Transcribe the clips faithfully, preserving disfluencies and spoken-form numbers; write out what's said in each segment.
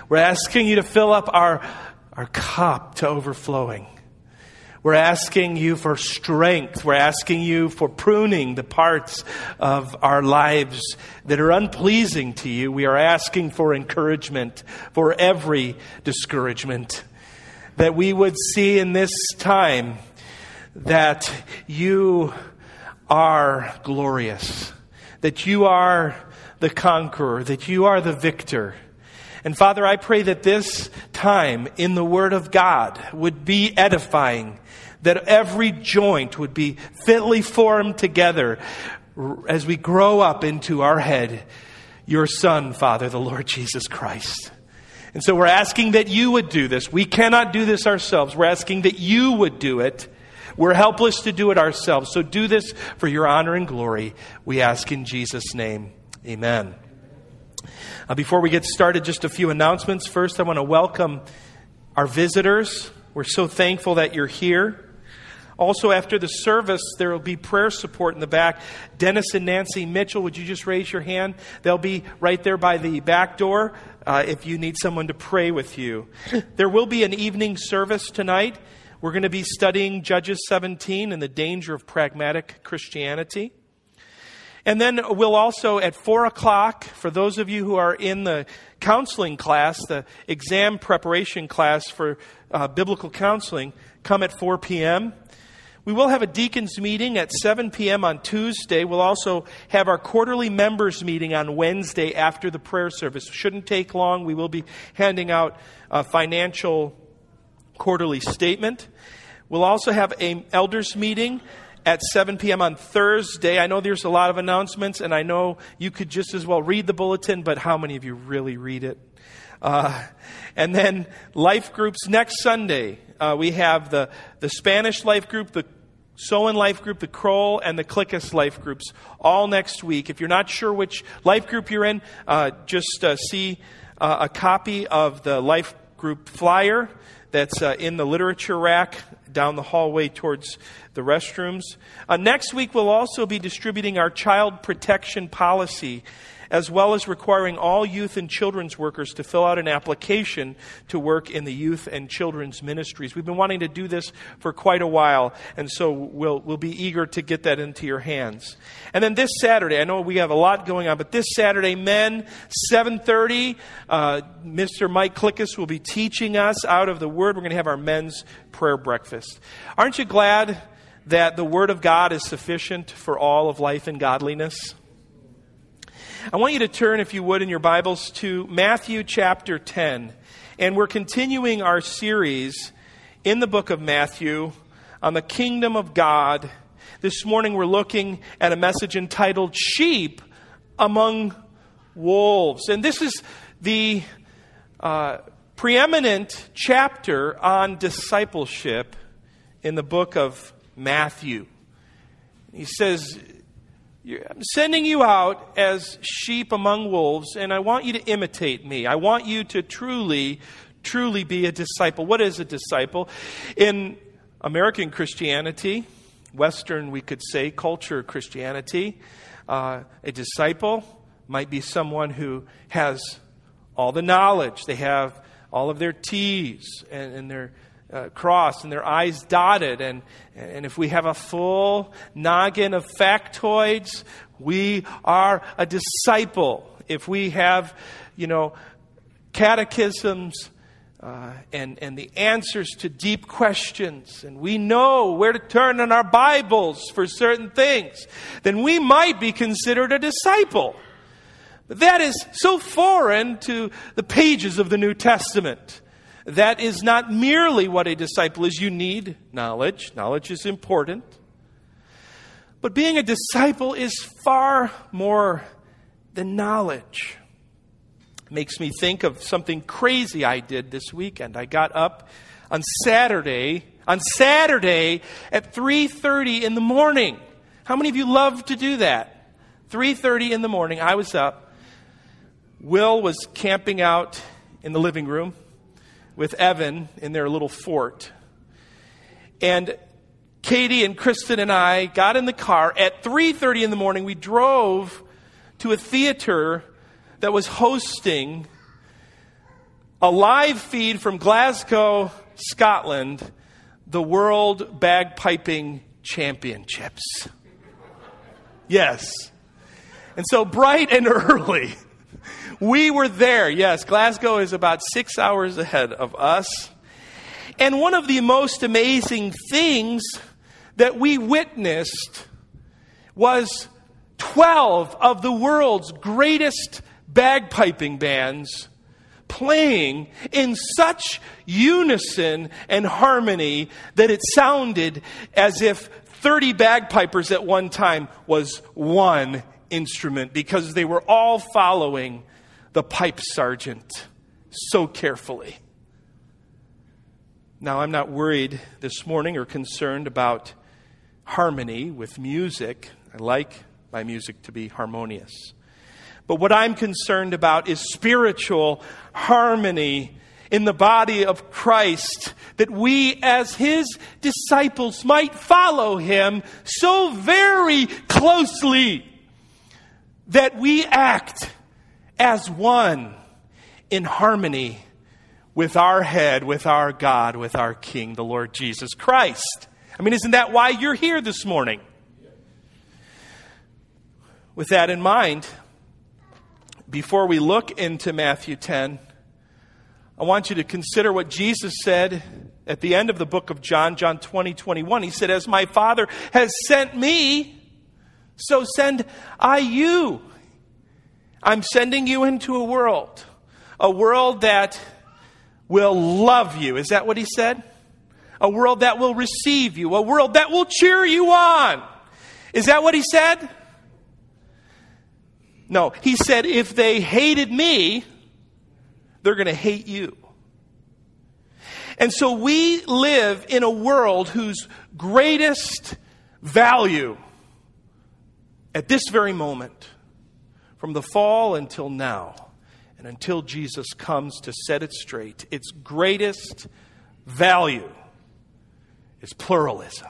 We're asking you to fill up our, our cup to overflowing. We're asking you for strength. We're asking you for pruning the parts of our lives that are unpleasing to you. We are asking for encouragement for every discouragement. That we would see in this time that you are glorious. That you are the conqueror. That you are the victor. And Father, I pray that this time in the Word of God would be edifying, that every joint would be fitly formed together as we grow up into our head, your Son, Father, the Lord Jesus Christ. And so we're asking that you would do this. We cannot do this ourselves. We're asking that you would do it. We're helpless to do it ourselves. So do this for your honor and glory. We ask in Jesus' name. Amen. Uh, before we get started, just a few announcements. First, I want to welcome our visitors. We're so thankful that you're here. Also, after the service, there will be prayer support in the back. Dennis and Nancy Mitchell, would you just raise your hand? They'll be right there by the back door uh, if you need someone to pray with you. There will be an evening service tonight. We're going to be studying Judges seventeen and the danger of pragmatic Christianity. And then we'll also, at four o'clock, for those of you who are in the counseling class, the exam preparation class for uh, biblical counseling, come at four p.m. We will have a deacons meeting at seven p.m. on Tuesday. We'll also have our quarterly members meeting on Wednesday after the prayer service. Shouldn't take long. We will be handing out a financial quarterly statement. We'll also have an elders meeting at seven p.m. on Thursday. I know there's a lot of announcements, and I know you could just as well read the bulletin, but how many of you really read it? Uh, and then life groups next Sunday. Uh, we have the, the Spanish life group, the Sowen life group, the Kroll, and the Clickus life groups all next week. If you're not sure which life group you're in, uh, just uh, see uh, a copy of the life group flyer that's uh, in the literature rack down the hallway towards the restrooms. Uh, next week, we'll also be distributing our child protection policy, as well as requiring all youth and children's workers to fill out an application to work in the youth and children's ministries. We've been wanting to do this for quite a while, and so we'll we'll be eager to get that into your hands. And then this Saturday, I know we have a lot going on, but this Saturday, men, seven thirty, uh, Mister Mike Clickus will be teaching us out of the Word. We're going to have our men's prayer breakfast. Aren't you glad that the Word of God is sufficient for all of life and godliness? I want you to turn, if you would, in your Bibles to Matthew chapter ten. And we're continuing our series in the book of Matthew on the kingdom of God. This morning we're looking at a message entitled Sheep Among Wolves. And this is the uh, preeminent chapter on discipleship in the book of Matthew. He says, I'm sending you out as sheep among wolves, and I want you to imitate me. I want you to truly, truly be a disciple. What is a disciple? In American Christianity, Western, we could say, culture Christianity, uh, a disciple might be someone who has all the knowledge. They have all of their T's and, and their Uh, crossed and their I's dotted, and and if we have a full noggin of factoids, we are a disciple. If we have, you know, catechisms uh, and and the answers to deep questions, and we know where to turn in our Bibles for certain things, then we might be considered a disciple. But that is so foreign to the pages of the New Testament. That is not merely what a disciple is. You need knowledge. Knowledge is important. But being a disciple is far more than knowledge. It makes me think of something crazy I did this weekend. I got up on Saturday, on Saturday at three thirty in the morning. How many of you love to do that? three thirty in the morning, I was up. Will was camping out in the living room with Evan in their little fort. And Katie and Kristen and I got in the car at three thirty in the morning. We drove to a theater that was hosting a live feed from Glasgow, Scotland, the World Bagpiping Championships. Yes. And so bright and early, we were there. Yes, Glasgow is about six hours ahead of us. And one of the most amazing things that we witnessed was twelve of the world's greatest bagpiping bands playing in such unison and harmony that it sounded as if thirty bagpipers at one time was one instrument, because they were all following the pipe sergeant so carefully. Now, I'm not worried this morning or concerned about harmony with music. I like my music to be harmonious. But what I'm concerned about is spiritual harmony in the body of Christ, that we as His disciples might follow Him so very closely that we act as one in harmony with our head, with our God, with our King, the Lord Jesus Christ. I mean, isn't that why you're here this morning? With that in mind, before we look into Matthew ten, I want you to consider what Jesus said at the end of the book of John, John twenty, twenty-one. He said, "As my Father has sent me, so send I you." I'm sending you into a world, a world that will love you. Is that what He said? A world that will receive you, a world that will cheer you on. Is that what He said? No, He said, if they hated me, they're going to hate you. And so we live in a world whose greatest value at this very moment, from the fall until now, and until Jesus comes to set it straight, its greatest value is pluralism.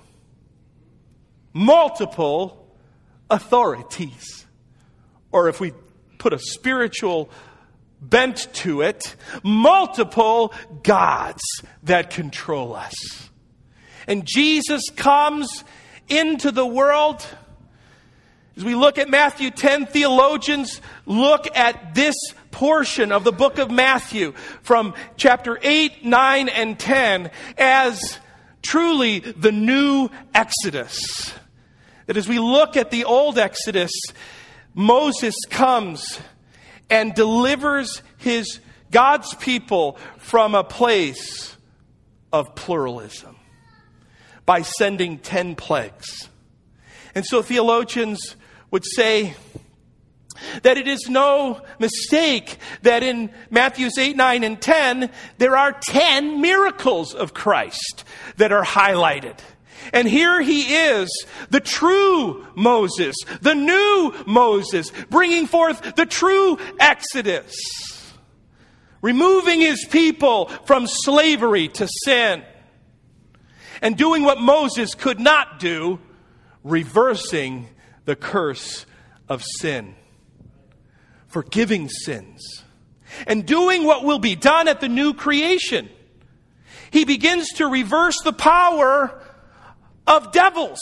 Multiple authorities. Or if we put a spiritual bent to it, multiple gods that control us. And Jesus comes into the world. As we look at Matthew ten, theologians look at this portion of the book of Matthew from chapter eight, nine, and ten as truly the new Exodus. That as we look at the old Exodus, Moses comes and delivers his God's people from a place of pluralism by sending ten plagues. And so theologians would say that it is no mistake that in Matthews eight, nine, and ten, there are ten miracles of Christ that are highlighted. And here He is, the true Moses, the new Moses, bringing forth the true Exodus, removing His people from slavery to sin, and doing what Moses could not do, reversing the curse of sin, forgiving sins, and doing what will be done at the new creation. He begins to reverse the power of devils.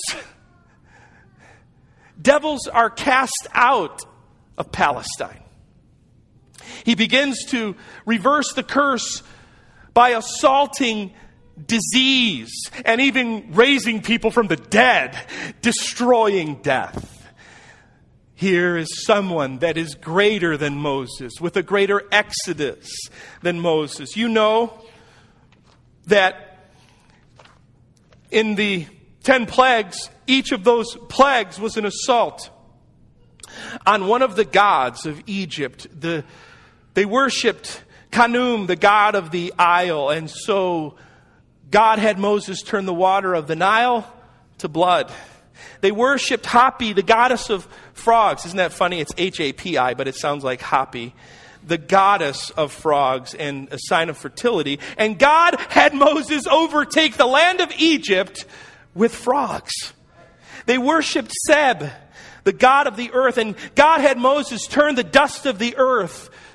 Devils are cast out of Palestine. He begins to reverse the curse by assaulting disease and even raising people from the dead, destroying death. Here is someone that is greater than Moses, with a greater exodus than Moses. You know that in the ten plagues, each of those plagues was an assault on one of the gods of Egypt. The, they worshipped Khnum, the god of the Isle. And so God had Moses turn the water of the Nile to blood. They worshipped Hapi, the goddess of frogs. Isn't that funny? It's H A P I, but it sounds like Hapi. The goddess of frogs and a sign of fertility. And God had Moses overtake the land of Egypt with frogs. They worshipped Seb, the god of the earth. And God had Moses turn the dust of the earth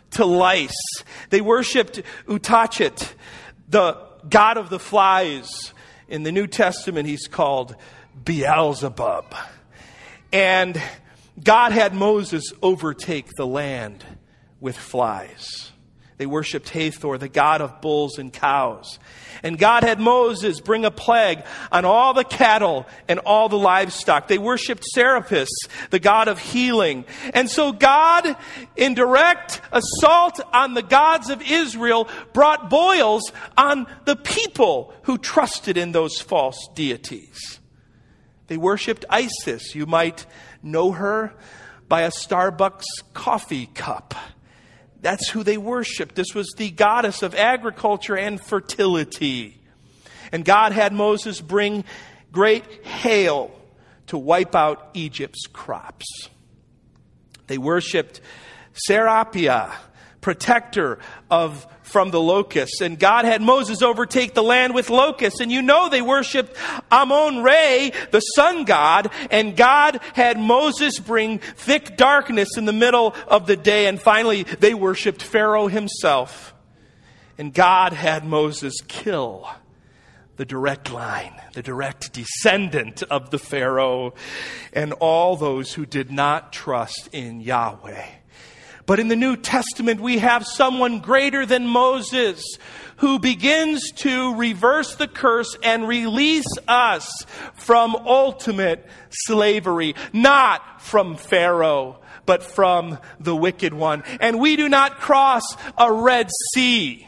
to lice. They worshiped Utachet, the god of the flies. In the New Testament, he's called Beelzebub. And God had Moses overtake the land with flies. They worshiped Hathor, the god of bulls and cows. And God had Moses bring a plague on all the cattle and all the livestock. They worshiped Serapis, the god of healing. And so God, in direct assault on the gods of Israel, brought boils on the people who trusted in those false deities. They worshiped Isis. You might know her by a Starbucks coffee cup. That's who they worshiped. This was the goddess of agriculture and fertility. And God had Moses bring great hail to wipe out Egypt's crops. They worshiped Serapia, protector of from the locusts. And God had Moses overtake the land with locusts. And you know they worshiped Amun-Re, the sun god. And God had Moses bring thick darkness in the middle of the day. And finally, they worshiped Pharaoh himself. And God had Moses kill the direct line, the direct descendant of the Pharaoh, and all those who did not trust in Yahweh. But in the New Testament, we have someone greater than Moses who begins to reverse the curse and release us from ultimate slavery, not from Pharaoh, but from the wicked one. And we do not cross a Red Sea.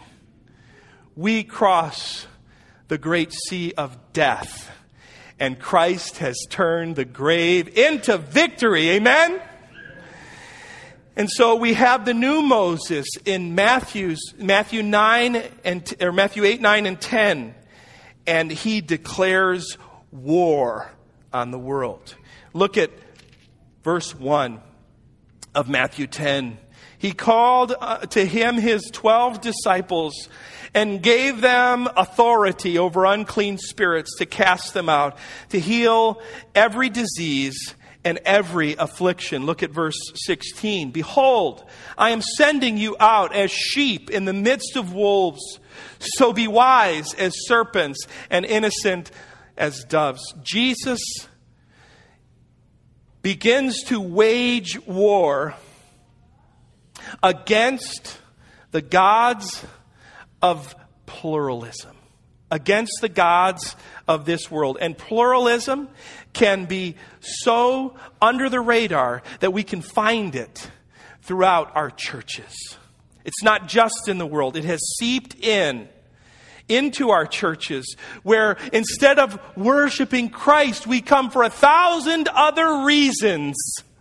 We cross the great sea of death. And Christ has turned the grave into victory. Amen? And so we have the new Moses in Matthew's Matthew nine and or Matthew eight, nine, and ten, and he declares war on the world. Look at verse one of Matthew ten. He called uh, to him his twelve disciples and gave them authority over unclean spirits to cast them out, to heal every disease and every affliction. Look at verse sixteen. Behold, I am sending you out as sheep in the midst of wolves. So be wise as serpents and innocent as doves. Jesus begins to wage war against the gods of pluralism, against the gods of this world. And pluralism can be so under the radar that we can find it throughout our churches. It's not just in the world. It has seeped in into our churches, where instead of worshiping Christ, we come for a thousand other reasons.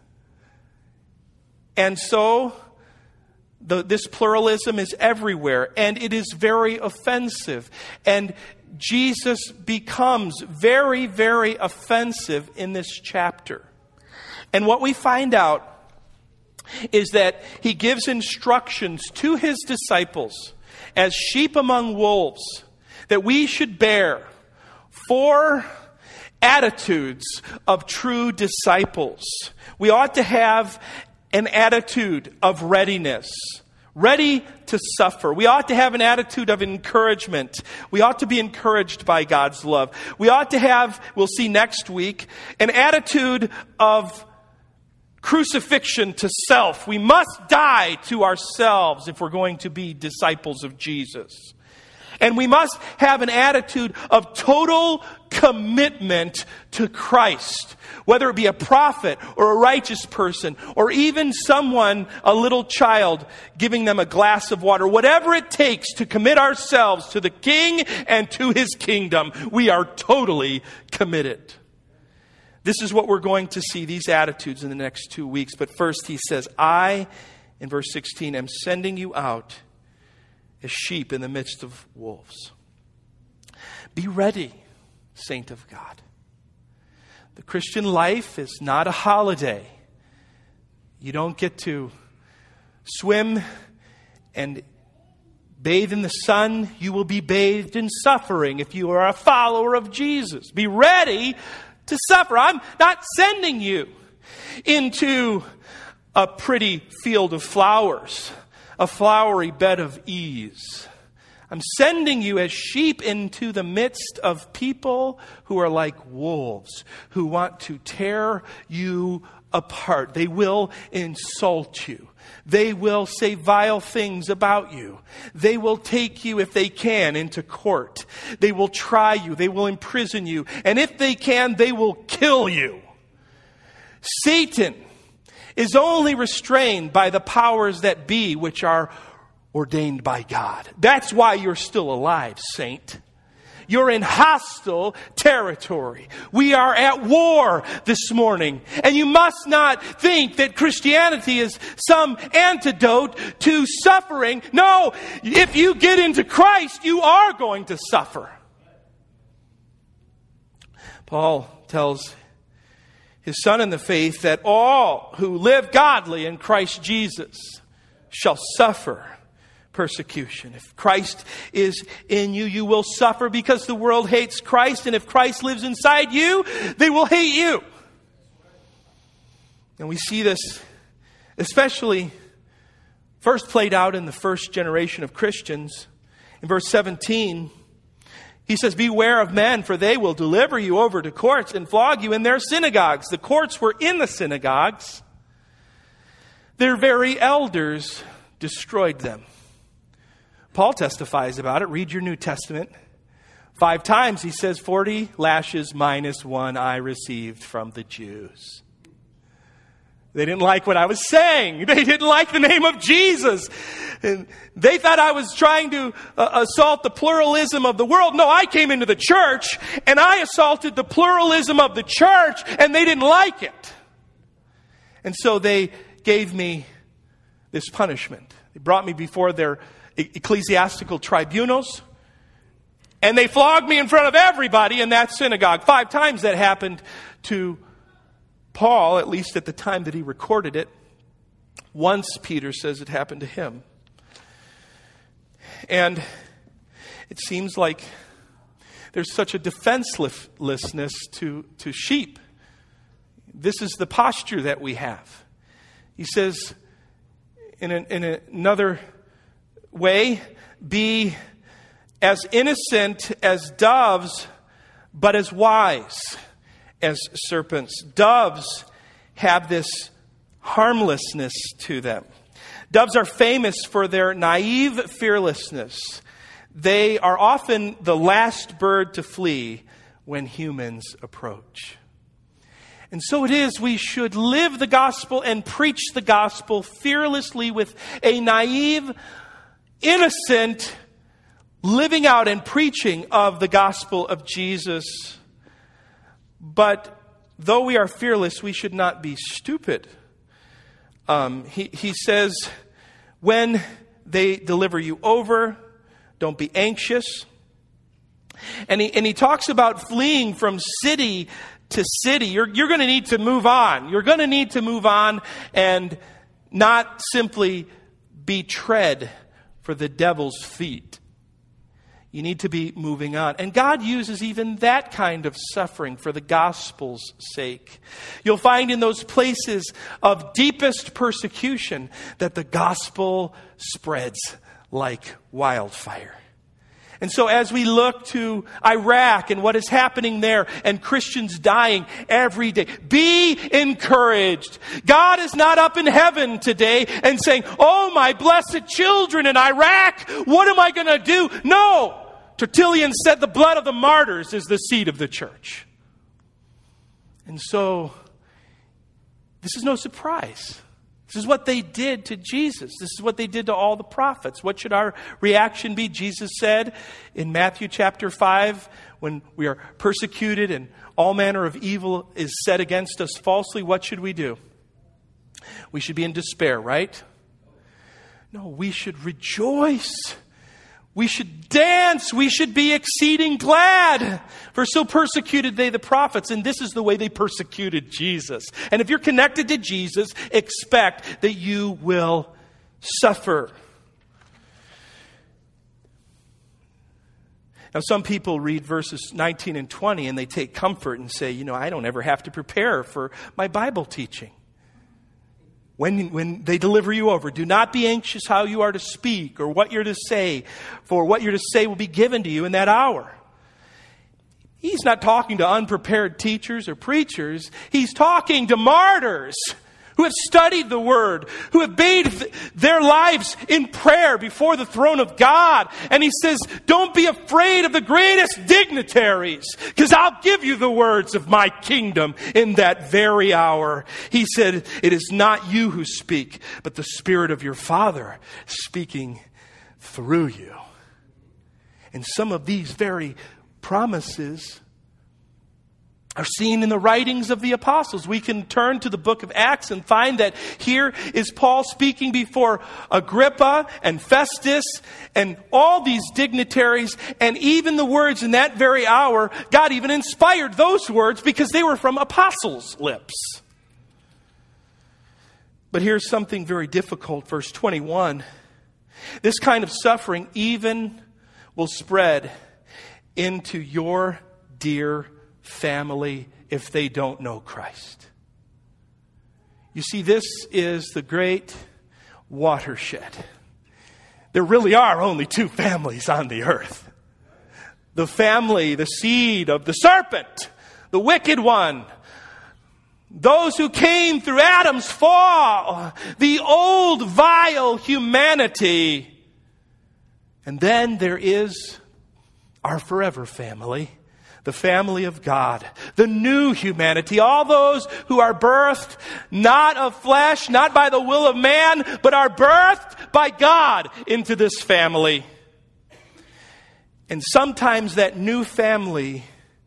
And so the, this pluralism is everywhere, and it is very offensive. And Jesus becomes very, very offensive in this chapter. And what we find out is that he gives instructions to his disciples as sheep among wolves that we should bear four attitudes of true disciples. We ought to have an attitude of readiness, ready to suffer. We ought to have an attitude of encouragement. We ought to be encouraged by God's love. We ought to have, we'll see next week, an attitude of crucifixion to self. We must die to ourselves if we're going to be disciples of Jesus. And we must have an attitude of total commitment to Christ, whether it be a prophet or a righteous person or even someone, a little child, giving them a glass of water. Whatever it takes to commit ourselves to the King and to his kingdom, we are totally committed. This is what we're going to see, these attitudes, in the next two weeks. But first he says, I, in verse sixteen, am sending you out as sheep in the midst of wolves. Be ready, saint of God. The Christian life is not a holiday. You don't get to swim and bathe in the sun. You will be bathed in suffering if you are a follower of Jesus. Be ready to suffer. I'm not sending you into a pretty field of flowers, a flowery bed of ease. I'm sending you as sheep into the midst of people who are like wolves, who want to tear you apart. They will insult you. They will say vile things about you. They will take you, if they can, into court. They will try you. They will imprison you. And if they can, they will kill you. Satan is only restrained by the powers that be, which are ordained by God. That's why you're still alive, saint. You're in hostile territory. We are at war this morning. And you must not think that Christianity is some antidote to suffering. No, if you get into Christ, you are going to suffer. Paul tells his son in the faith that all who live godly in Christ Jesus shall suffer persecution. If Christ is in you, you will suffer because the world hates Christ. And if Christ lives inside you, they will hate you. And we see this especially first played out in the first generation of Christians. In verse seventeen, he says, beware of men, for they will deliver you over to courts and flog you in their synagogues. The courts were in the synagogues. Their very elders destroyed them. Paul testifies about it. Read your New Testament. Five times he says, forty lashes minus one I received from the Jews. They didn't like what I was saying. They didn't like the name of Jesus. And they thought I was trying to uh, assault the pluralism of the world. No, I came into the church and I assaulted the pluralism of the church, and they didn't like it. And so they gave me this punishment. They brought me before their ecclesiastical tribunals, and they flogged me in front of everybody in that synagogue. Five times that happened to Paul, at least at the time that he recorded it. Once, Peter says, it happened to him. And it seems like there's such a defenselessness to, to sheep. This is the posture that we have. He says, in, an, in another way, be as innocent as doves, but as wise as serpents. Doves have this harmlessness to them. Doves are famous for their naive fearlessness. They are often the last bird to flee when humans approach. And so it is, we should live the gospel and preach the gospel fearlessly with a naive, innocent living out and preaching of the gospel of Jesus. But though we are fearless, we should not be stupid. Um, he, he says, when they deliver you over, don't be anxious. And he, and he talks about fleeing from city to city. You're, you're going to need to move on. You're going to need to move on and not simply be tread for the devil's feet. You need to be moving on. And God uses even that kind of suffering for the gospel's sake. You'll find in those places of deepest persecution that the gospel spreads like wildfire. And so as we look to Iraq and what is happening there and Christians dying every day, be encouraged. God is not up in heaven today and saying, oh, my blessed children in Iraq, what am I going to do? No. Tertullian said the blood of the martyrs is the seed of the church. And so this is no surprise. This is what they did to Jesus. This is what they did to all the prophets. What should our reaction be? Jesus said in Matthew chapter five, when we are persecuted and all manner of evil is said against us falsely, what should we do? We should be in despair, right? No, we should rejoice. We should dance. We should be exceeding glad. For so persecuted they the prophets. And this is the way they persecuted Jesus. And if you're connected to Jesus, expect that you will suffer. Now, some people read verses nineteen and twenty and they take comfort and say, you know, I don't ever have to prepare for my Bible teaching. When, when they deliver you over, do not be anxious how you are to speak or what you're to say, for what you're to say will be given to you in that hour. He's not talking to unprepared teachers or preachers. He's talking to martyrs who have studied the Word, who have bathed their lives in prayer before the throne of God. And he says, don't be afraid of the greatest dignitaries, because I'll give you the words of my kingdom in that very hour. He said, it is not you who speak, but the Spirit of your Father speaking through you. And some of these very promises are seen in the writings of the apostles. We can turn to the book of Acts and find that here is Paul speaking before Agrippa and Festus and all these dignitaries, and even the words in that very hour, God even inspired those words because they were from apostles' lips. But here's something very difficult, verse twenty-one. This kind of suffering even will spread into your dear family if they don't know Christ. You see, this is the great watershed. There really are only two families on the earth. The family, the seed of the serpent, the wicked one. Those who came through Adam's fall, the old vile humanity. And then there is our forever family, the family of God, the new humanity, all those who are birthed not of flesh, not by the will of man, but are birthed by God into this family. And sometimes that new family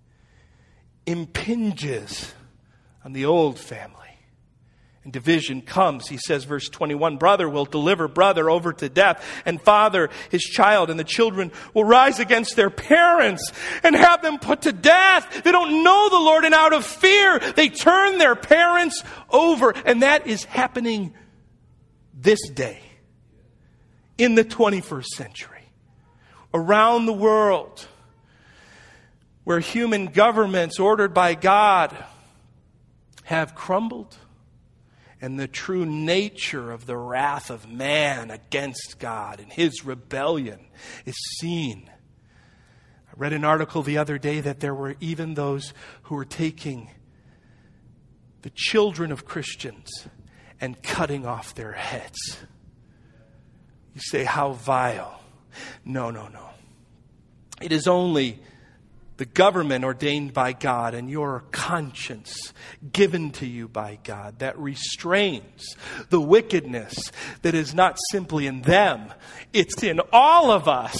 impinges on the old family. And division comes. He says, verse twenty-one, brother will deliver brother over to death, and father his child, and the children will rise against their parents and have them put to death. They don't know the Lord, and out of fear, they turn their parents over. And that is happening this day, in the twenty-first century, around the world, where human governments ordered by God have crumbled. And the true nature of the wrath of man against God and his rebellion is seen. I read an article the other day that there were even those who were taking the children of Christians and cutting off their heads. You say, how vile. No, no, no. It is only the government ordained by God and your conscience given to you by God that restrains the wickedness that is not simply in them, it's in all of us.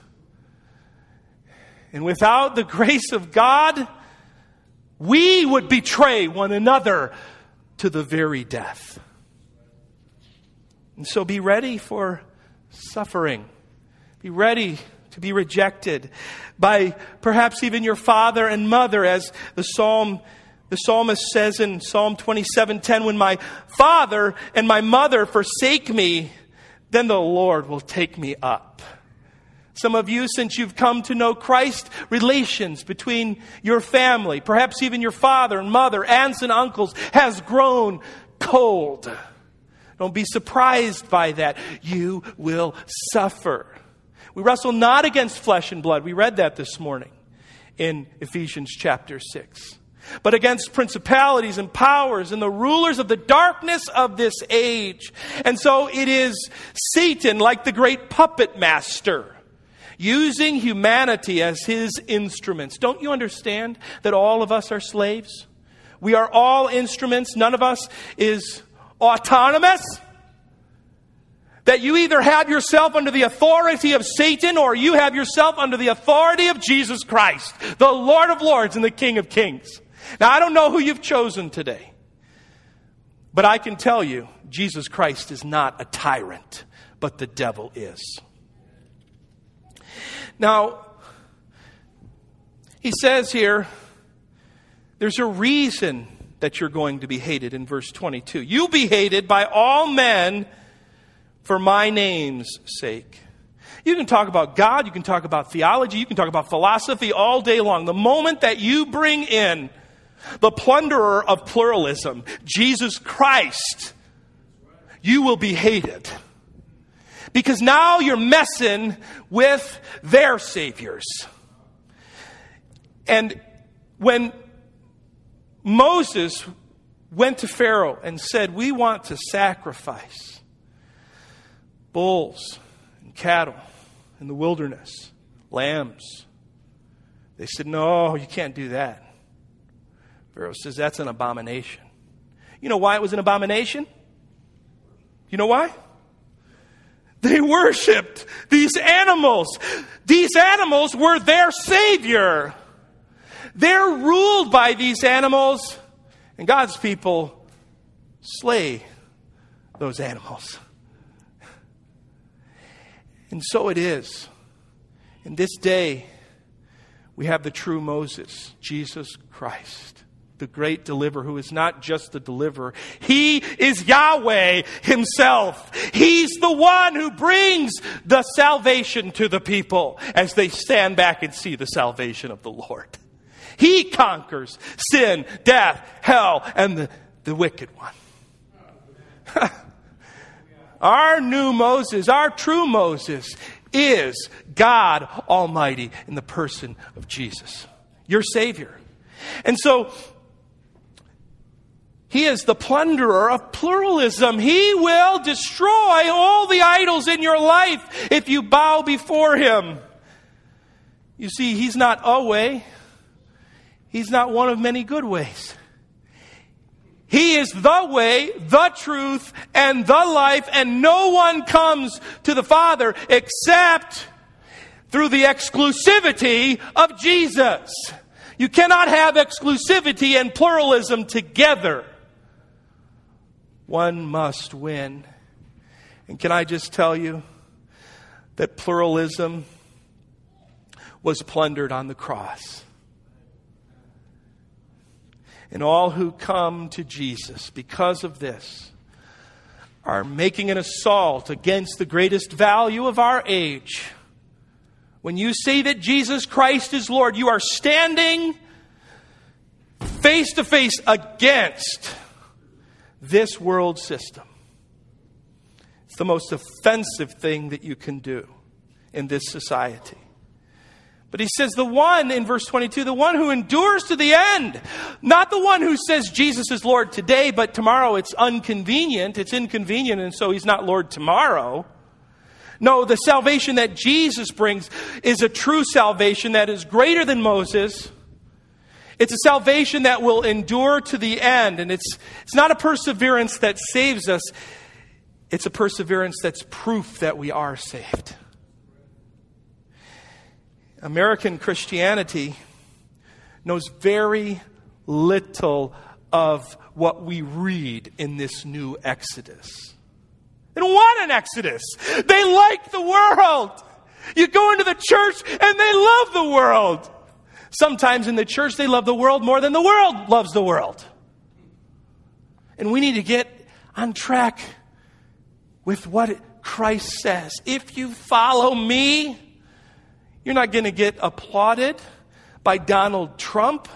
And without the grace of God, we would betray one another to the very death. And so be ready for suffering. Be ready to be rejected by perhaps even your father and mother, as the psalm the psalmist says in Psalm twenty-seven ten, when my father and my mother forsake me, then the Lord will take me up. Some of you, since you've come to know Christ, relations between your family, perhaps even your father and mother, aunts and uncles, has grown cold. Don't be surprised by that. You will suffer. We wrestle not against flesh and blood. We read that this morning in Ephesians chapter six. But against principalities and powers and the rulers of the darkness of this age. And so it is Satan, like the great puppet master, using humanity as his instruments. Don't you understand that all of us are slaves? We are all instruments. None of us is autonomous. That you either have yourself under the authority of Satan or you have yourself under the authority of Jesus Christ, the Lord of Lords and the King of Kings. Now, I don't know who you've chosen today, but I can tell you, Jesus Christ is not a tyrant, but the devil is. Now, he says here, there's a reason that you're going to be hated in verse twenty-two. You'll be hated by all men for my name's sake. You can talk about God, you can talk about theology, you can talk about philosophy all day long. The moment that you bring in the plunderer of pluralism, Jesus Christ, you will be hated. Because now you're messing with their saviors. And when Moses went to Pharaoh and said, we want to sacrifice bulls and cattle in the wilderness, lambs. They said, no, you can't do that. Pharaoh says, that's an abomination. You know why it was an abomination? You know why? They worshipped these animals. These animals were their savior. They're ruled by these animals, and God's people slay those animals. And so it is. In this day, we have the true Moses, Jesus Christ, the great deliverer, who is not just the deliverer. He is Yahweh himself. He's the one who brings the salvation to the people as they stand back and see the salvation of the Lord. He conquers sin, death, hell, and the, the wicked one. Our new Moses, our true Moses, is God Almighty in the person of Jesus, your Savior. And so, He is the plunderer of pluralism. He will destroy all the idols in your life if you bow before Him. You see, He's not a way. He's not one of many good ways. He is the way, the truth, and the life, and no one comes to the Father except through the exclusivity of Jesus. You cannot have exclusivity and pluralism together. One must win. And can I just tell you that pluralism was plundered on the cross? And all who come to Jesus because of this are making an assault against the greatest value of our age. When you say that Jesus Christ is Lord, you are standing face to face against this world system. It's the most offensive thing that you can do in this society. But he says the one, in verse twenty-two, the one who endures to the end. Not the one who says Jesus is Lord today, but tomorrow it's inconvenient. It's inconvenient, and so He's not Lord tomorrow. No, the salvation that Jesus brings is a true salvation that is greater than Moses. It's a salvation that will endure to the end. And it's, it's not a perseverance that saves us. It's a perseverance that's proof that we are saved. American Christianity knows very little of what we read in this new Exodus. They don't want an Exodus. They like the world. You go into the church and they love the world. Sometimes in the church they love the world more than the world loves the world. And we need to get on track with what Christ says. If you follow me, you're not going to get applauded by Donald Trump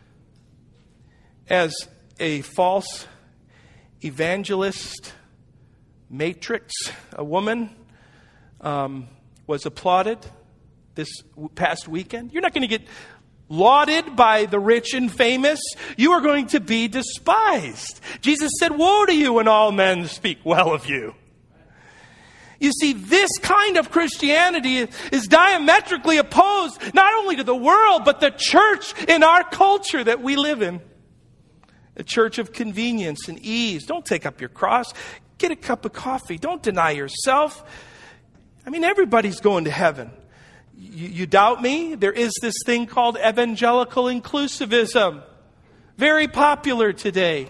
as a false evangelist matrix. A woman um, was applauded this past weekend. You're not going to get lauded by the rich and famous. You are going to be despised. Jesus said, woe to you when all men speak well of you. You see, this kind of Christianity is diametrically opposed not only to the world, but the church in our culture that we live in. A church of convenience and ease. Don't take up your cross. Get a cup of coffee. Don't deny yourself. I mean, everybody's going to heaven. You, you doubt me? There is this thing called evangelical inclusivism. Very popular today.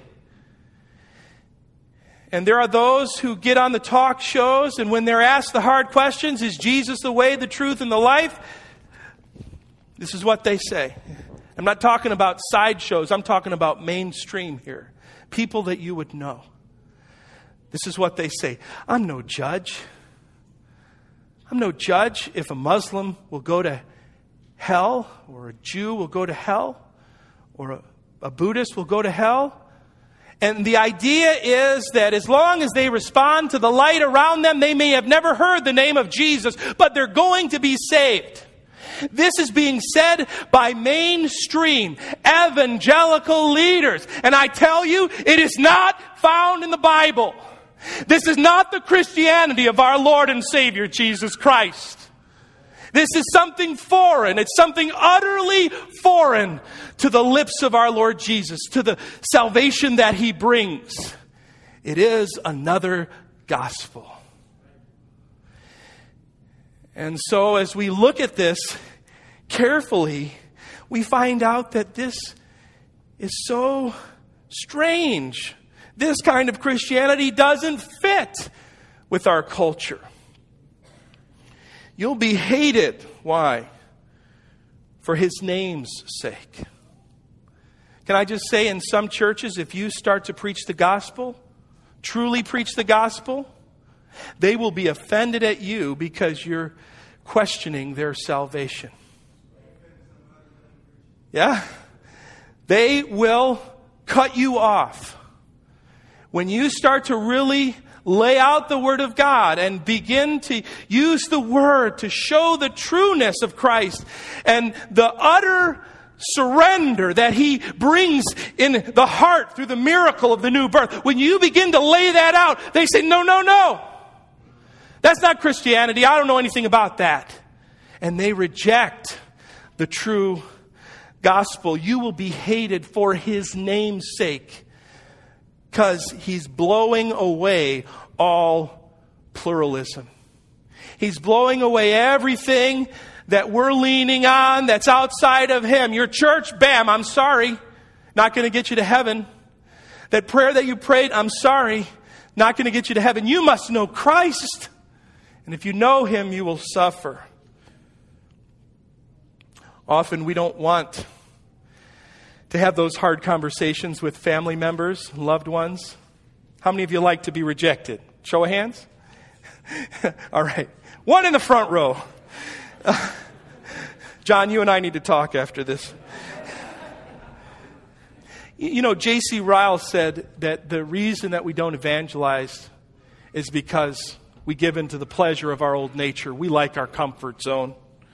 And there are those who get on the talk shows, and when they're asked the hard questions, is Jesus the way, the truth, and the life? This is what they say. I'm not talking about sideshows. I'm talking about mainstream here. People that you would know. This is what they say. I'm no judge. I'm no judge if a Muslim will go to hell, or a Jew will go to hell, or a, a Buddhist will go to hell. And the idea is that as long as they respond to the light around them, they may have never heard the name of Jesus, but they're going to be saved. This is being said by mainstream evangelical leaders. And I tell you, it is not found in the Bible. This is not the Christianity of our Lord and Savior, Jesus Christ. This is something foreign. It's something utterly foreign to the lips of our Lord Jesus, to the salvation that He brings. It is another gospel. And so as we look at this carefully, we find out that this is so strange. This kind of Christianity doesn't fit with our culture. You'll be hated. Why? For His name's sake. Can I just say, in some churches, if you start to preach the gospel, truly preach the gospel, they will be offended at you because you're questioning their salvation. Yeah? They will cut you off. When you start to really lay out the Word of God and begin to use the Word to show the trueness of Christ and the utter surrender that He brings in the heart through the miracle of the new birth. When you begin to lay that out, they say, no, no, no. That's not Christianity. I don't know anything about that. And they reject the true gospel. You will be hated for His name's sake, because He's blowing away all pluralism. He's blowing away everything that we're leaning on that's outside of Him. Your church, bam, I'm sorry, not going to get you to heaven. That prayer that you prayed, I'm sorry, not going to get you to heaven. You must know Christ. And if you know Him, you will suffer. Often we don't want to have those hard conversations with family members, loved ones. How many of you like to be rejected? Show of hands. All right. One in the front row. Uh, John, you and I need to talk after this. You know, J C Ryle said that the reason that we don't evangelize is because we give in to the pleasure of our old nature. We like our comfort zone.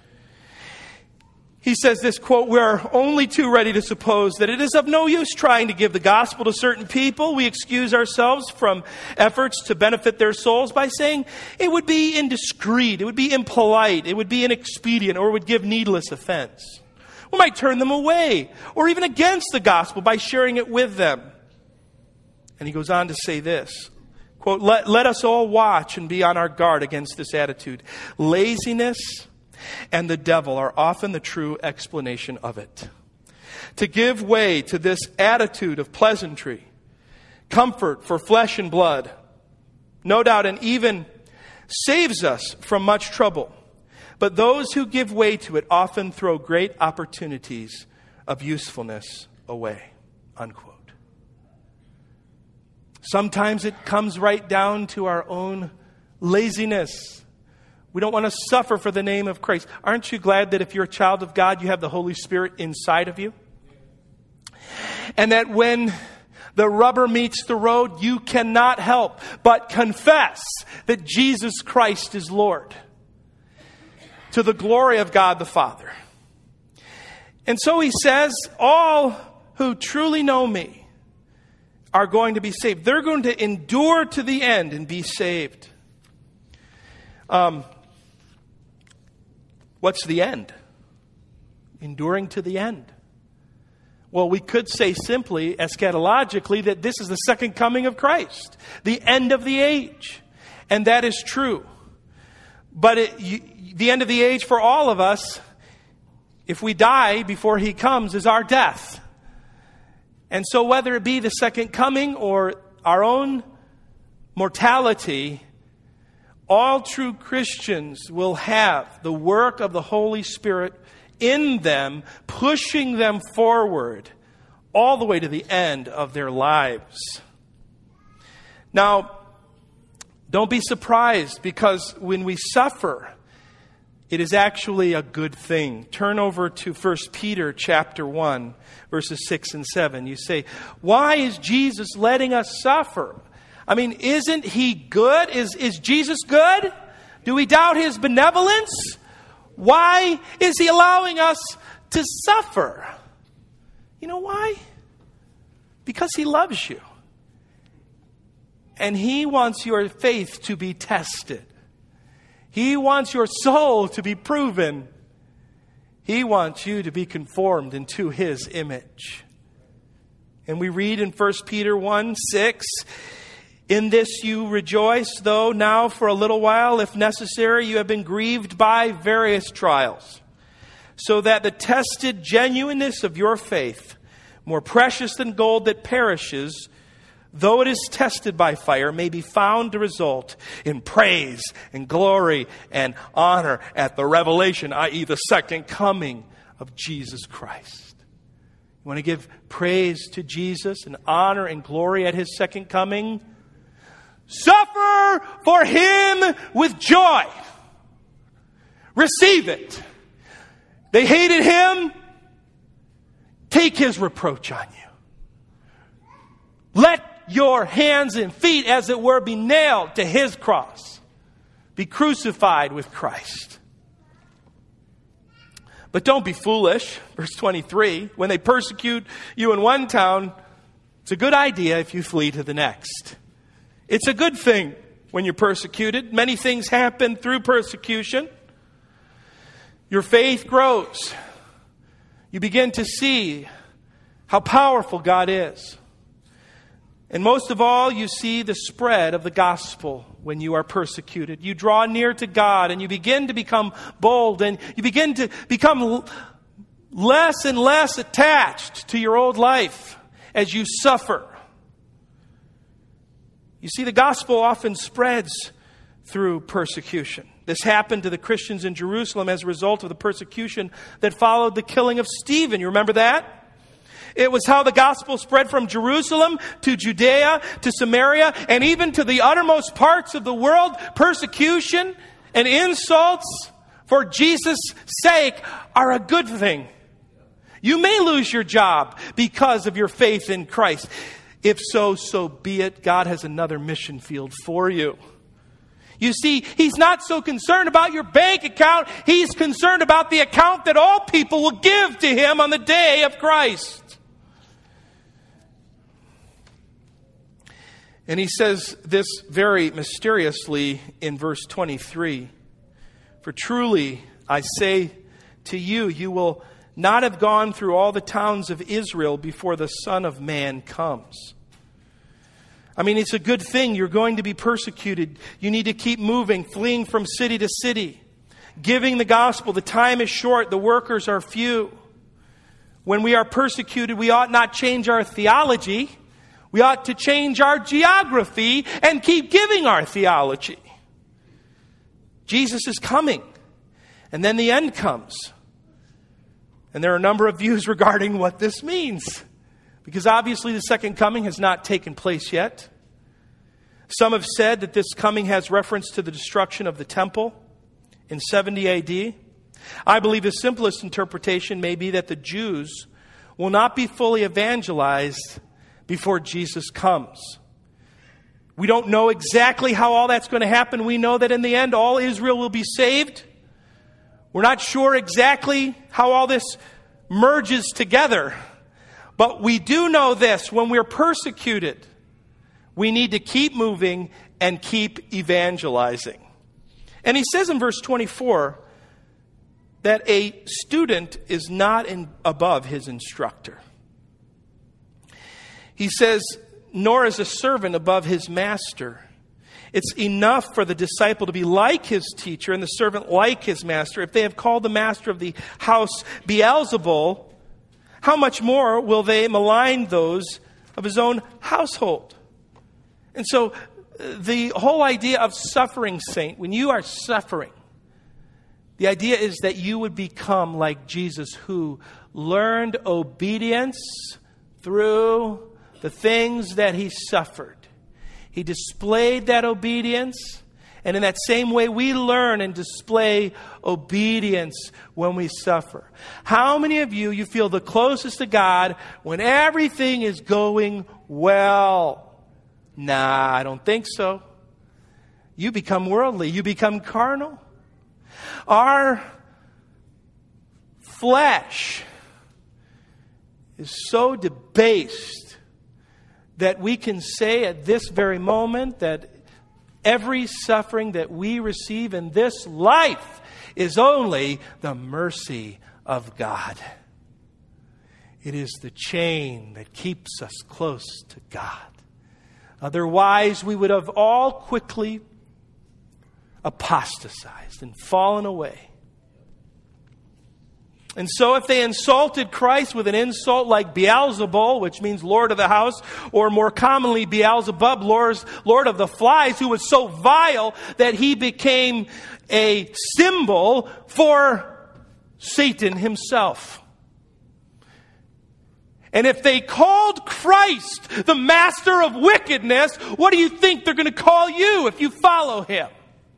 He says this, quote, "We are only too ready to suppose that it is of no use trying to give the gospel to certain people. We excuse ourselves from efforts to benefit their souls by saying it would be indiscreet, it would be impolite, it would be inexpedient, or would give needless offense. We might turn them away, or even against the gospel by sharing it with them." And he goes on to say this, quote, let, let us all watch and be on our guard against this attitude. Laziness and the devil are often the true explanation of it. To give way to this attitude of pleasantry, comfort for flesh and blood, no doubt, and even saves us from much trouble. But those who give way to it often throw great opportunities of usefulness away. Unquote. Sometimes it comes right down to our own laziness. We don't want to suffer for the name of Christ. Aren't you glad that if you're a child of God, you have the Holy Spirit inside of you? And that when the rubber meets the road, you cannot help but confess that Jesus Christ is Lord, to the glory of God the Father. And so he says, all who truly know me are going to be saved. They're going to endure to the end and be saved. Um, what's the end? Enduring to the end. Well, we could say simply, eschatologically, that this is the second coming of Christ, the end of the age. And that is true. But it, you, the end of the age for all of us, if we die before he comes, is our death. And so whether it be the second coming or our own mortality, all true Christians will have the work of the Holy Spirit in them, pushing them forward all the way to the end of their lives. Now, don't be surprised, because when we suffer, It is actually a good thing. Turn over to First Peter chapter one, verses six and seven. You say, why is Jesus letting us suffer? I mean, isn't he good? Is, is Jesus good? Do we doubt his benevolence? Why is he allowing us to suffer? You know why? Because he loves you. And he wants your faith to be tested. He wants your soul to be proven. He wants you to be conformed into his image. And we read in First Peter one six, in this you rejoice, though now for a little while, if necessary, you have been grieved by various trials, so that the tested genuineness of your faith, more precious than gold that perishes, though it is tested by fire, may be found to result in praise and glory and honor at the revelation, that is the second coming of Jesus Christ. You want to give praise to Jesus and honor and glory at his second coming? Suffer for him with joy. Receive it. They hated him. Take his reproach on you. Let your hands and feet, as it were, be nailed to his cross. Be crucified with Christ. But don't be foolish. Verse twenty-three, when they persecute you in one town, it's a good idea if you flee to the next. It's a good thing when you're persecuted. Many things happen through persecution. Your faith grows. You begin to see how powerful God is. And most of all, you see the spread of the gospel when you are persecuted. You draw near to God and you begin to become bold and you begin to become less and less attached to your old life as you suffer. You see, the gospel often spreads through persecution. This happened to the Christians in Jerusalem as a result of the persecution that followed the killing of Stephen. You remember that? It was how the gospel spread from Jerusalem to Judea, to Samaria, and even to the uttermost parts of the world. Persecution and insults for Jesus' sake are a good thing. You may lose your job because of your faith in Christ. If so, so be it. God has another mission field for you. You see, he's not so concerned about your bank account. He's concerned about the account that all people will give to him on the day of Christ. And he says this very mysteriously in verse twenty-three. For truly, I say to you, you will not have gone through all the towns of Israel before the Son of Man comes. I mean, it's a good thing. You're going to be persecuted. You need to keep moving, fleeing from city to city, giving the gospel. The time is short. The workers are few. When we are persecuted, we ought not change our theology. We ought to change our geography and keep giving our theology. Jesus is coming. And then the end comes. And there are a number of views regarding what this means. Because obviously the second coming has not taken place yet. Some have said that this coming has reference to the destruction of the temple in seventy A D. I believe the simplest interpretation may be that the Jews will not be fully evangelized before Jesus comes. We don't know exactly how all that's going to happen. We know that in the end, all Israel will be saved. We're not sure exactly how all this merges together. But we do know this: when we're persecuted, we need to keep moving and keep evangelizing. And he says in verse twenty-four that a student is not in, above his instructor. He says, nor is a servant above his master. It's enough for the disciple to be like his teacher and the servant like his master. If they have called the master of the house Beelzebul, how much more will they malign those of his own household? And so the whole idea of suffering, saint, when you are suffering, the idea is that you would become like Jesus, who learned obedience through the things that he suffered. He displayed that obedience, And in that same way, we learn and display obedience when we suffer. How many of you, you feel the closest to God when everything is going well? Nah, I don't think so. You become worldly. You become carnal. Our flesh is so debased that we can say at this very moment that every suffering that we receive in this life is only the mercy of God. It is the chain that keeps us close to God. Otherwise, we would have all quickly apostatized and fallen away. And so if they insulted Christ with an insult like Beelzebul, which means Lord of the house, or more commonly Beelzebub, Lord of the flies, who was so vile that he became a symbol for Satan himself. And if they called Christ the master of wickedness, what do you think they're going to call you if you follow him?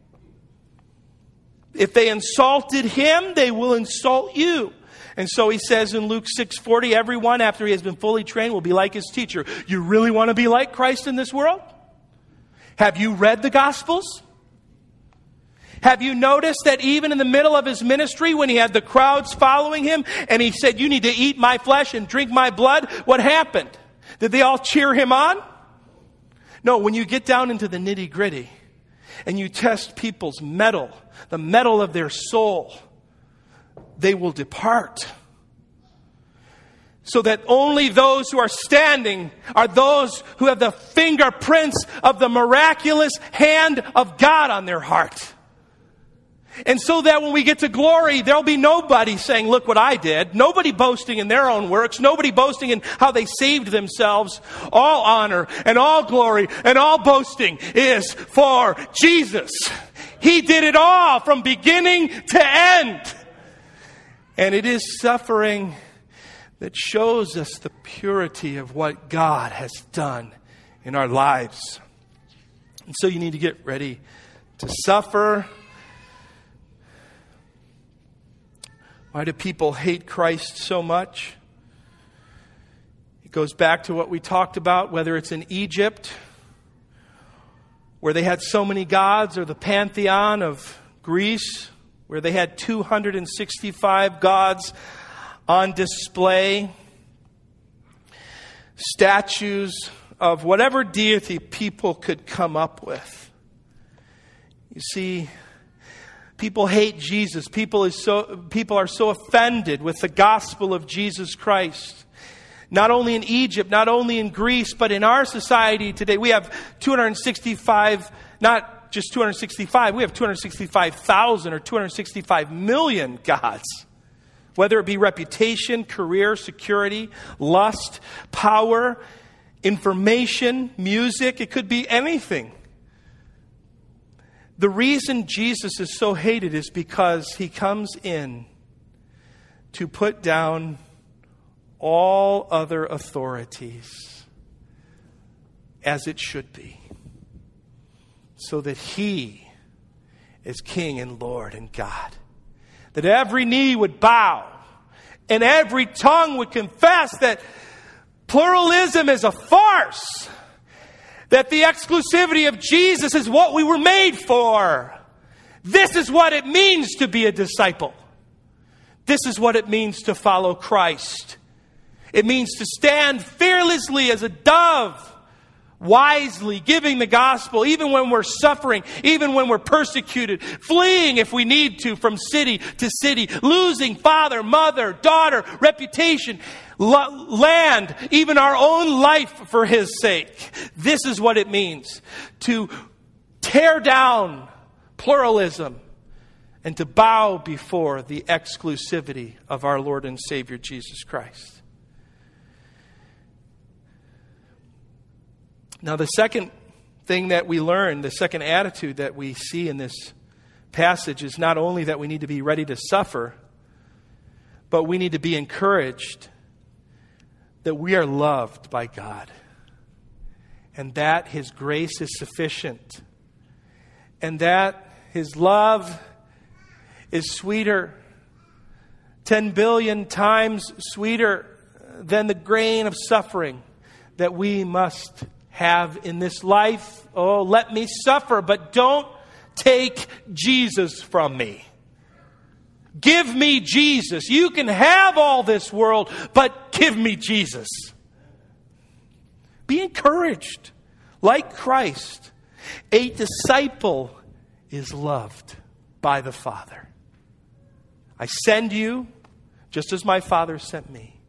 If they insulted him, they will insult you. And so he says in Luke six forty, everyone after he has been fully trained will be like his teacher. You really want to be like Christ in this world? Have you read the Gospels? Have you noticed that even in the middle of his ministry, when he had the crowds following him, and he said, you need to eat my flesh and drink my blood, what happened? Did they all cheer him on? No, when you get down into the nitty-gritty, and you test people's mettle, the mettle of their soul, they will depart. So that only those who are standing are those who have the fingerprints of the miraculous hand of God on their heart. And so that when we get to glory, there'll be nobody saying, look what I did. Nobody boasting in their own works. Nobody boasting in how they saved themselves. All honor and all glory and all boasting is for Jesus. He did it all from beginning to end. And it is suffering that shows us the purity of what God has done in our lives. And so you need to get ready to suffer. Why do people hate Christ so much? It goes back to what we talked about, whether it's in Egypt, where they had so many gods, or the pantheon of Greece, where they had two hundred sixty-five gods on display. Statues of whatever deity people could come up with. You see, people hate Jesus. People is so people are so offended with the gospel of Jesus Christ. Not only in Egypt, not only in Greece, but in our society today. We have two hundred sixty-five, not just two hundred sixty-five, we have two hundred sixty-five thousand or two hundred sixty-five million gods. Whether it be reputation, career, security, lust, power, information, music, it could be anything. The reason Jesus is so hated is because he comes in to put down all other authorities as it should be, so that he is King and Lord and God. That every knee would bow and every tongue would confess that pluralism is a farce. That the exclusivity of Jesus is what we were made for. This is what it means to be a disciple. This is what it means to follow Christ. It means to stand fearlessly as a dove, wisely giving the gospel, even when we're suffering, even when we're persecuted, fleeing if we need to from city to city, losing father, mother, daughter, reputation, land, even our own life for his sake. This is what it means to tear down pluralism and to bow before the exclusivity of our Lord and Savior Jesus Christ. Now, the second thing that we learn, the second attitude that we see in this passage is not only that we need to be ready to suffer, but we need to be encouraged that we are loved by God and that his grace is sufficient And that His love is sweeter, ten billion times sweeter than the grain of suffering that we must have in this life. Oh, let me suffer, but don't take Jesus from me. Give me Jesus. You can have all this world, but give me Jesus. Be encouraged. Like Christ, a disciple is loved by the Father. I send you just as my Father sent me.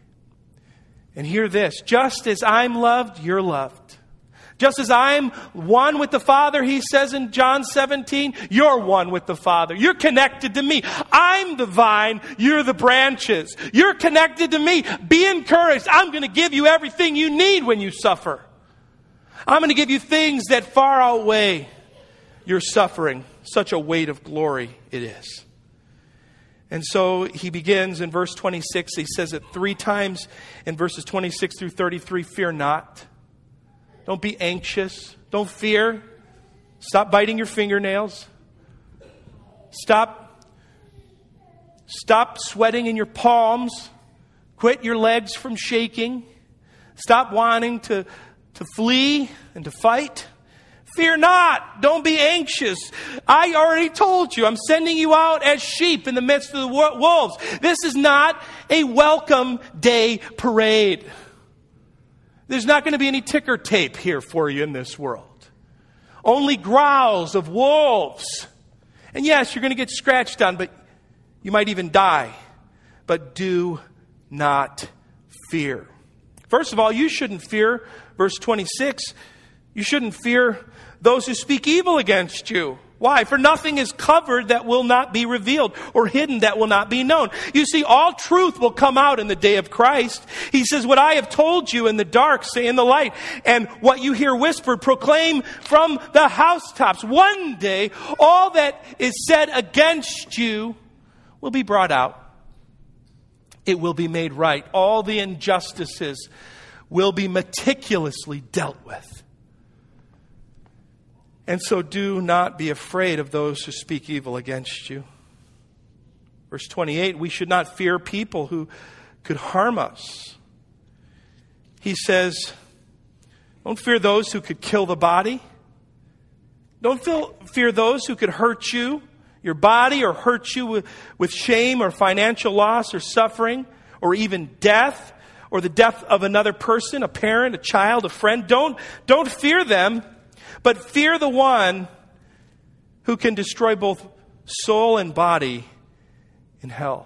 And hear this, just as I'm loved, you're loved. Just as I'm one with the Father, He says in John seventeen, you're one with the Father. You're connected to me. I'm the vine, you're the branches. You're connected to me. Be encouraged. I'm going to give you everything you need when you suffer. I'm going to give you things that far outweigh your suffering. Such a weight of glory it is. And so he begins in verse twenty-six. He says it three times in verses twenty-six through thirty-three. Fear not. Don't be anxious. Don't fear. Stop biting your fingernails. Stop, stop sweating in your palms. Quit your legs from shaking. Stop wanting to, to flee and to fight. Fear not. Don't be anxious. I already told you, I'm sending you out as sheep in the midst of the wolves. This is not a welcome day parade. There's not going to be any ticker tape here for you in this world. Only growls of wolves. And yes, you're going to get scratched on, but you might even die. But do not fear. First of all, you shouldn't fear, verse twenty-six, you shouldn't fear those who speak evil against you. Why? For nothing is covered that will not be revealed, or hidden that will not be known. You see, all truth will come out in the day of Christ. He says, what I have told you in the dark, say in the light. And what you hear whispered, proclaim from the housetops. One day, all that is said against you will be brought out. It will be made right. All the injustices will be meticulously dealt with. And so do not be afraid of those who speak evil against you. Verse twenty-eight, we should not fear people who could harm us. He says, don't fear those who could kill the body. Don't feel, fear those who could hurt you, your body, or hurt you with, with shame or financial loss or suffering or even death or the death of another person, a parent, a child, a friend. Don't, don't fear them. But fear the one who can destroy both soul and body in hell.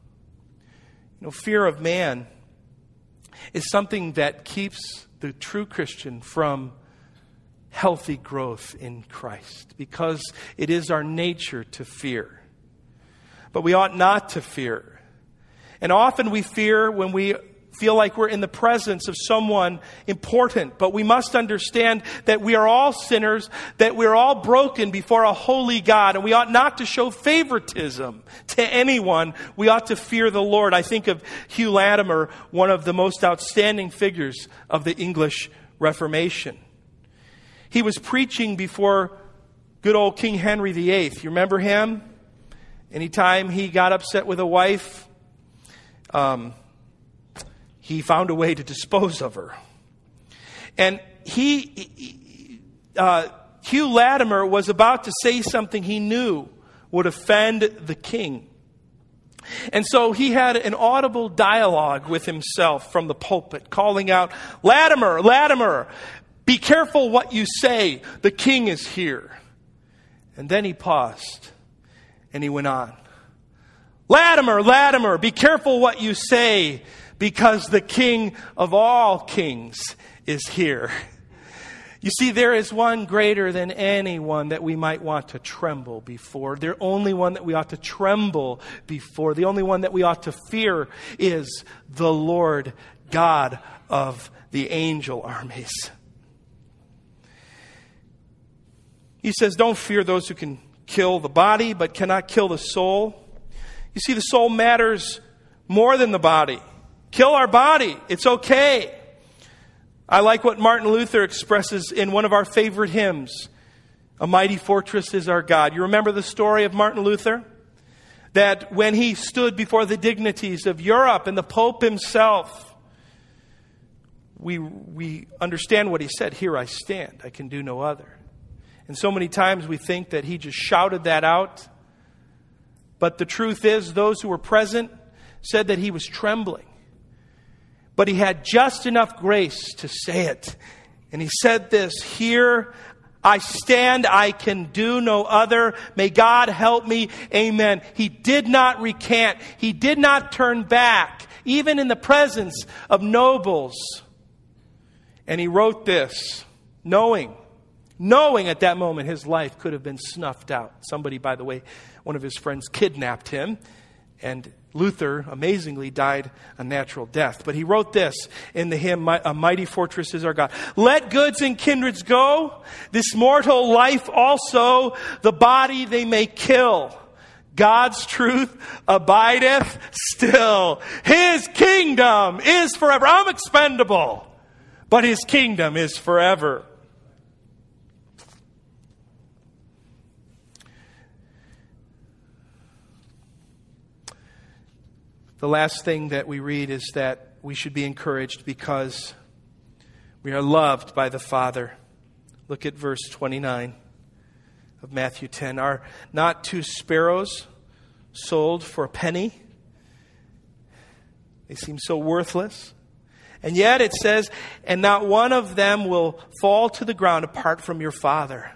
You know, fear of man is something that keeps the true Christian from healthy growth in Christ, because it is our nature to fear. But we ought not to fear. And often we fear when we feel like we're in the presence of someone important. But we must understand that we are all sinners, that we're all broken before a holy God, and we ought not to show favoritism to anyone. We ought to fear the Lord. I think of Hugh Latimer, one of the most outstanding figures of the English Reformation. He was preaching before good old King Henry the Eighth. You remember him? Anytime he got upset with a wife, um, he found a way to dispose of her. And he, uh, Hugh Latimer was about to say something he knew would offend the king. And so he had an audible dialogue with himself from the pulpit, calling out, Latimer, Latimer, be careful what you say. The king is here. And then he paused and he went on. Latimer, Latimer, be careful what you say, because the King of all kings is here. You see, there is one greater than anyone that we might want to tremble before. The only one that we ought to tremble before, the only one that we ought to fear is the Lord God of the angel armies. He says, don't fear those who can kill the body, but cannot kill the soul. You see, the soul matters more than the body. Kill our body. It's okay. I like what Martin Luther expresses in one of our favorite hymns. A mighty fortress is our God. You remember the story of Martin Luther? That when he stood before the dignities of Europe and the Pope himself, we, we understand what he said. Here I stand. I can do no other. And so many times we think that he just shouted that out. But the truth is, those who were present said that he was trembling. But he had just enough grace to say it. And he said this, "Here I stand, I can do no other. May God help me. Amen." He did not recant. He did not turn back, even in the presence of nobles. And he wrote this, knowing, knowing at that moment his life could have been snuffed out. Somebody, by the way, one of his friends kidnapped him, and Luther, amazingly, died a natural death. But he wrote this in the hymn, "A mighty fortress is our God." "Let goods and kindreds go, this mortal life also, the body they may kill. God's truth abideth still. His kingdom is forever." I'm expendable, but His kingdom is forever. The last thing that we read is that we should be encouraged because we are loved by the Father. Look at verse twenty-nine of Matthew ten. "Are not two sparrows sold for a penny?" They seem so worthless. And yet it says, "And not one of them will fall to the ground apart from your Father."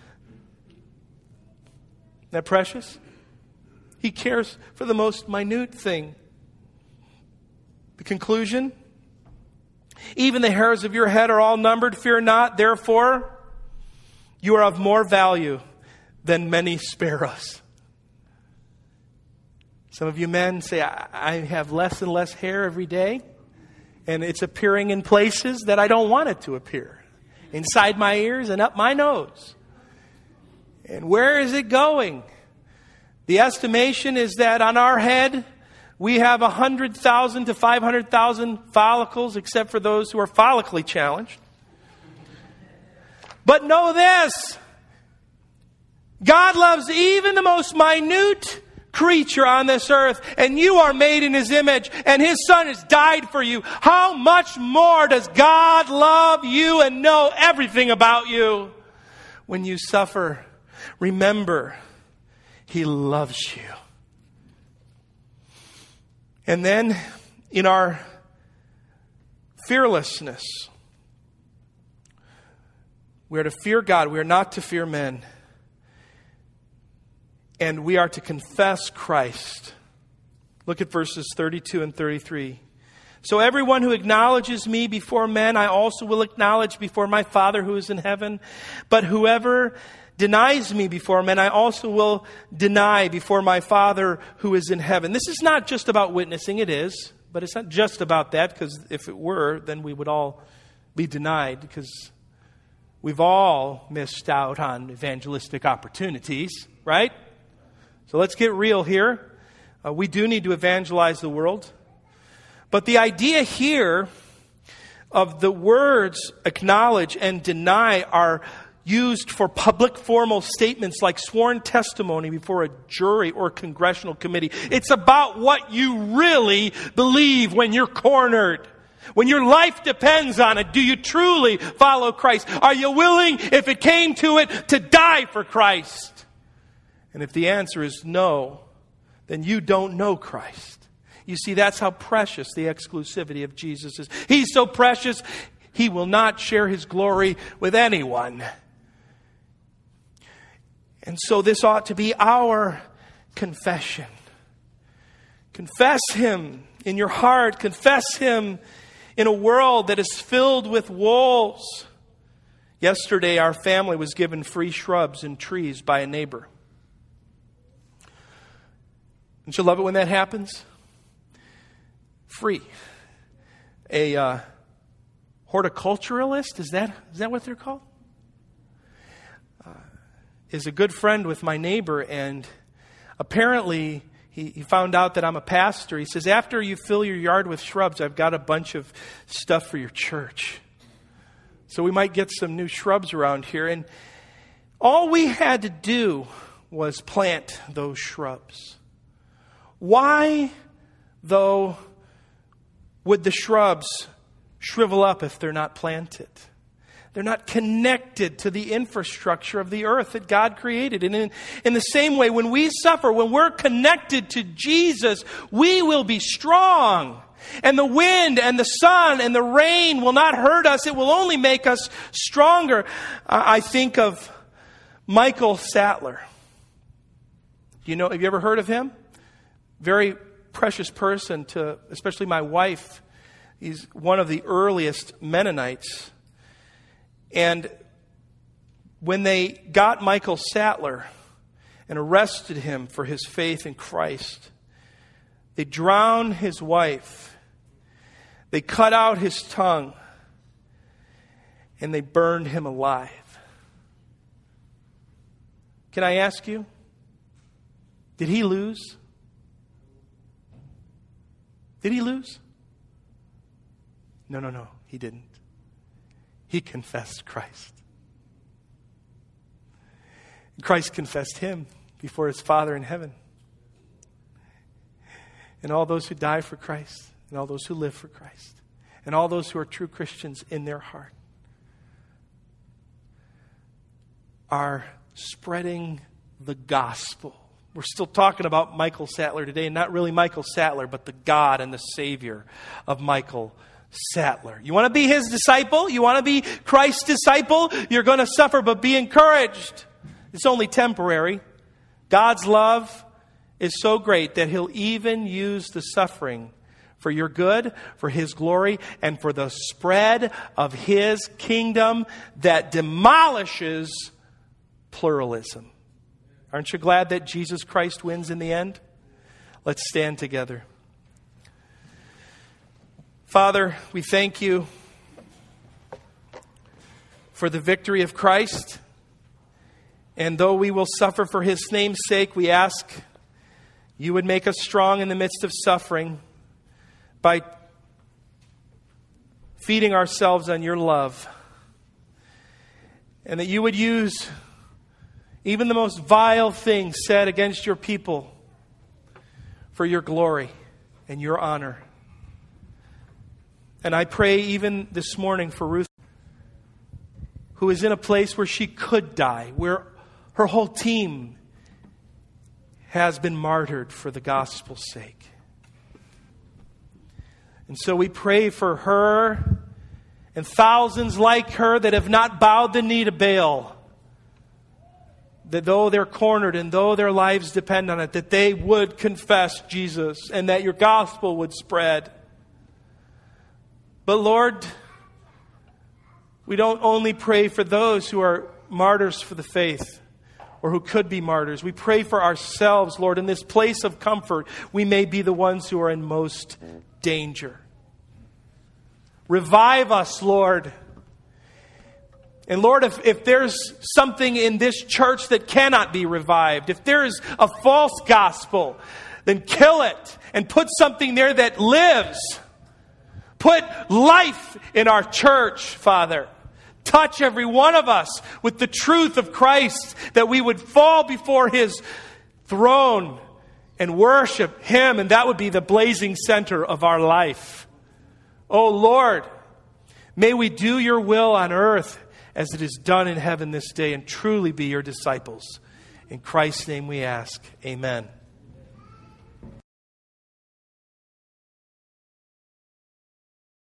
Isn't that precious? He cares for the most minute thing. The conclusion, "Even the hairs of your head are all numbered. Fear not, therefore, you are of more value than many sparrows." Some of you men say, I have less and less hair every day, and it's appearing in places that I don't want it to appear. Inside my ears and up my nose. And where is it going? The estimation is that on our head, we have one hundred thousand to five hundred thousand follicles, except for those who are follically challenged. But know this, God loves even the most minute creature on this earth, and you are made in His image, and His Son has died for you. How much more does God love you and know everything about you? When you suffer, remember, He loves you. And then, in our fearlessness, we are to fear God. We are not to fear men. And we are to confess Christ. Look at verses thirty-two and thirty-three. "So everyone who acknowledges me before men, I also will acknowledge before my Father who is in heaven. But whoever denies me before men, I also will deny before my Father who is in heaven." This is not just about witnessing. It is. But it's not just about that, because if it were, then we would all be denied, because we've all missed out on evangelistic opportunities, right? So let's get real here. Uh, we do need to evangelize the world. But the idea here of the words acknowledge and deny are used for public formal statements like sworn testimony before a jury or congressional committee. It's about what you really believe when you're cornered. When your life depends on it, do you truly follow Christ? Are you willing, if it came to it, to die for Christ? And if the answer is no, then you don't know Christ. You see, that's how precious the exclusivity of Jesus is. He's so precious, He will not share His glory with anyone. And so this ought to be our confession. Confess Him in your heart. Confess Him in a world that is filled with wolves. Yesterday, our family was given free shrubs and trees by a neighbor. Don't you love it when that happens? Free. A uh, horticulturalist, is that is that what they're called? Uh, is a good friend with my neighbor, and apparently he, he found out that I'm a pastor. He says, after you fill your yard with shrubs, I've got a bunch of stuff for your church. So we might get some new shrubs around here. And All we had to do was plant those shrubs. Why, though, would the shrubs shrivel up if they're not planted? They're not connected to the infrastructure of the earth that God created. And in, in the same way, when we suffer, when we're connected to Jesus, we will be strong. And the wind and the sun and the rain will not hurt us. It will only make us stronger. I think of Michael Sattler. You know, have you ever heard of him? Very precious person to, especially my wife. He's one of the earliest Mennonites. And when they got Michael Sattler and arrested him for his faith in Christ, they drowned his wife. They cut out his tongue. And they burned him alive. Can I ask you, did he lose? Did he lose? No, no, no, he didn't. He confessed Christ. Christ confessed him before his Father in heaven. And all those who die for Christ, and all those who live for Christ, and all those who are true Christians in their heart are spreading the gospel. We're still talking about Michael Sattler today, not really Michael Sattler, but the God and the Savior of Michael Sattler. You want to be his disciple? You want to be Christ's disciple? You're going to suffer, but be encouraged. It's only temporary. God's love is so great that he'll even use the suffering for your good, for his glory, and for the spread of his kingdom that demolishes pluralism. Aren't you glad that Jesus Christ wins in the end? Let's stand together. Father, we thank you for the victory of Christ. And though we will suffer for his name's sake, we ask you would make us strong in the midst of suffering by feeding ourselves on your love. And that you would use even the most vile things said against your people for your glory and your honor. And I pray even this morning for Ruth, who is in a place where she could die, where her whole team has been martyred for the gospel's sake. And so we pray for her and thousands like her that have not bowed the knee to Baal, that though they're cornered and though their lives depend on it, that they would confess Jesus and that your gospel would spread. But Lord, we don't only pray for those who are martyrs for the faith or who could be martyrs. We pray for ourselves, Lord, in this place of comfort. We may be the ones who are in most danger. Revive us, Lord. And Lord, if, if there's something in this church that cannot be revived, if there is a false gospel, then kill it and put something there that lives. Put life in our church, Father. Touch every one of us with the truth of Christ, that we would fall before his throne and worship him, and that would be the blazing center of our life. Oh Lord, may we do your will on earth as it is done in heaven this day, and truly be your disciples. In Christ's name we ask, amen.